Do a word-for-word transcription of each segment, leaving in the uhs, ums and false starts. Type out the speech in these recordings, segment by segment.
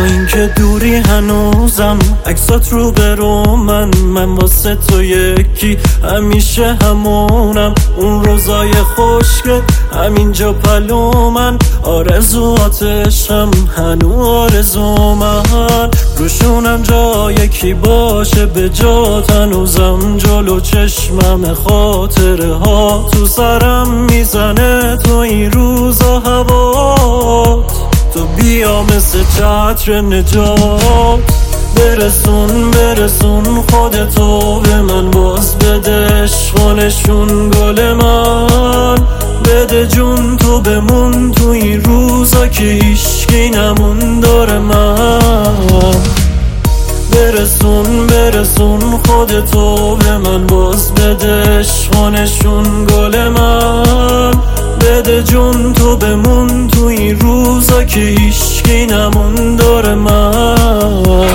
اینکه دوری هنوزم عکسات رو برو من من واسه تو یکی همیشه همونم. اون روزای خشک همینجا پلو من آرزواتشم هنو آرزو من. روشونم جا یکی باشه به جات هنوزم جلو چشمم خاطره ها تو سرم میزنه تو این روزا هوات. تو بیا مثل چتر نجات برسون برسون خودتو به من باز بده عشقانشون گل من. بده جون تو بمون تو این روزا که هیشکی نمون داره من. برسون برسون خودتو به من باز بده عشقانشون گل من. بده جون تو بمون تو این روزا که هیشکی نمون داره من.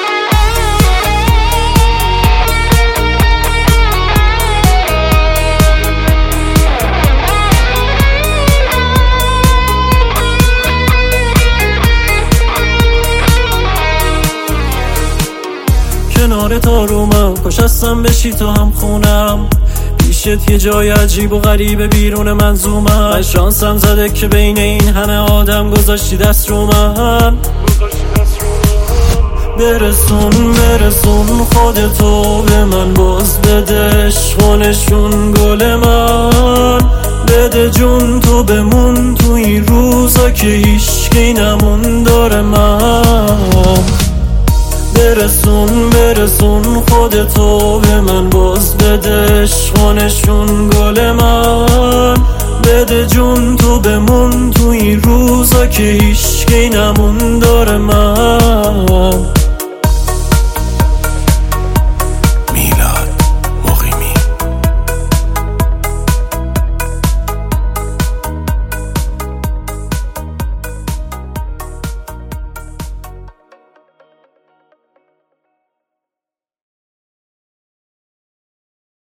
کنار تارومم کشستم بشی تو هم خونم پیشت یه جای عجیب و غریب بیرون منظومم. من شانسم زده که بین این همه آدم گذاشتی دست رو من. برسون برسون خودتو به من باز بده عشقانشون گل من. بده جون تو بمون تو این روزا که هیشکی نمون داره من. برسون برسون خودتو به من باز بده عشقانشون گل من. بده جون تو بمون تو این روزا که هیشکی نمون داره من.